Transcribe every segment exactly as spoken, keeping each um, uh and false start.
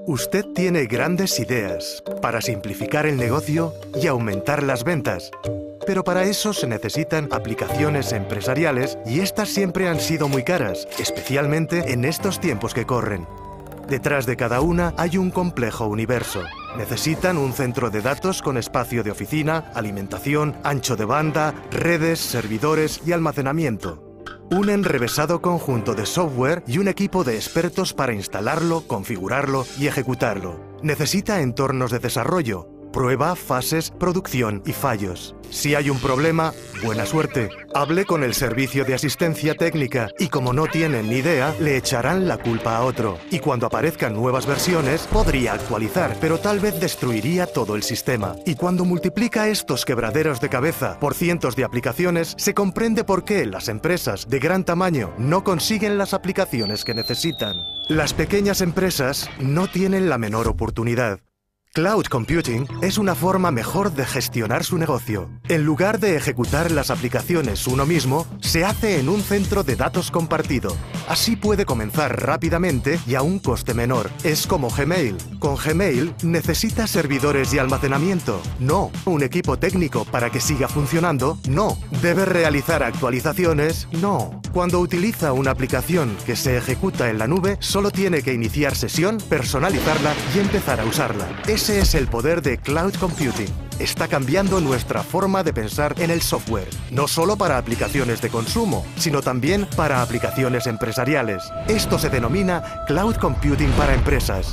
Usted tiene grandes ideas para simplificar el negocio y aumentar las ventas. Pero para eso se necesitan aplicaciones empresariales y estas siempre han sido muy caras, especialmente en estos tiempos que corren. Detrás de cada una hay un complejo universo. Necesitan un centro de datos con espacio de oficina, alimentación, ancho de banda, redes, servidores y almacenamiento. Un enrevesado conjunto de software y un equipo de expertos para instalarlo, configurarlo y ejecutarlo. Necesita entornos de desarrollo, prueba, fases, producción y fallos. Si hay un problema, buena suerte. Hable con el servicio de asistencia técnica y como no tienen ni idea, le echarán la culpa a otro. Y cuando aparezcan nuevas versiones, podría actualizar, pero tal vez destruiría todo el sistema. Y cuando multiplica estos quebraderos de cabeza por cientos de aplicaciones, se comprende por qué las empresas de gran tamaño no consiguen las aplicaciones que necesitan. Las pequeñas empresas no tienen la menor oportunidad. Cloud Computing es una forma mejor de gestionar su negocio. En lugar de ejecutar las aplicaciones uno mismo, se hace en un centro de datos compartido. Así puede comenzar rápidamente y a un coste menor. Es como Gmail. Con Gmail necesita servidores y almacenamiento. No. Un equipo técnico para que siga funcionando. No. Debe realizar actualizaciones. No. Cuando utiliza una aplicación que se ejecuta en la nube, solo tiene que iniciar sesión, personalizarla y empezar a usarla. Ese es el poder de Cloud Computing. Está cambiando nuestra forma de pensar en el software, no solo para aplicaciones de consumo, sino también para aplicaciones empresariales. Esto se denomina Cloud Computing para empresas.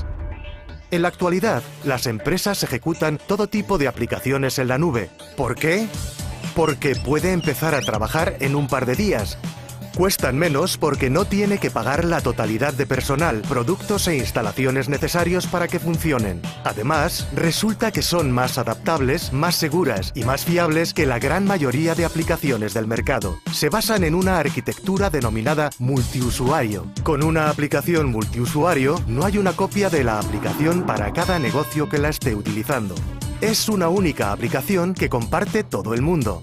En la actualidad, las empresas ejecutan todo tipo de aplicaciones en la nube. ¿Por qué? Porque puede empezar a trabajar en un par de días. Cuestan menos porque no tiene que pagar la totalidad de personal, productos e instalaciones necesarios para que funcionen. Además, resulta que son más adaptables, más seguras y más fiables que la gran mayoría de aplicaciones del mercado. Se basan en una arquitectura denominada multiusuario. Con una aplicación multiusuario, no hay una copia de la aplicación para cada negocio que la esté utilizando. Es una única aplicación que comparte todo el mundo.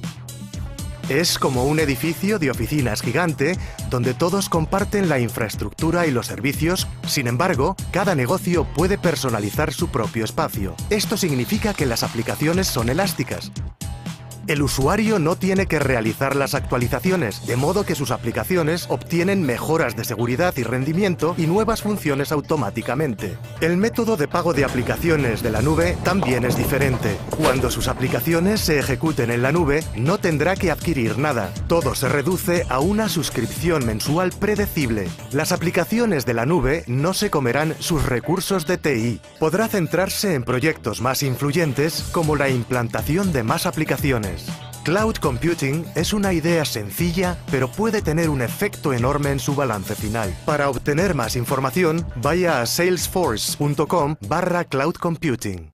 Es como un edificio de oficinas gigante donde todos comparten la infraestructura y los servicios. Sin embargo, cada negocio puede personalizar su propio espacio. Esto significa que las aplicaciones son elásticas. El usuario no tiene que realizar las actualizaciones, de modo que sus aplicaciones obtienen mejoras de seguridad y rendimiento y nuevas funciones automáticamente. El método de pago de aplicaciones de la nube también es diferente. Cuando sus aplicaciones se ejecuten en la nube, no tendrá que adquirir nada. Todo se reduce a una suscripción mensual predecible. Las aplicaciones de la nube no se comerán sus recursos de T I. Podrá centrarse en proyectos más influyentes como la implantación de más aplicaciones. Cloud Computing es una idea sencilla, pero puede tener un efecto enorme en su balance final. Para obtener más información, vaya a salesforce punto com barra cloud computing.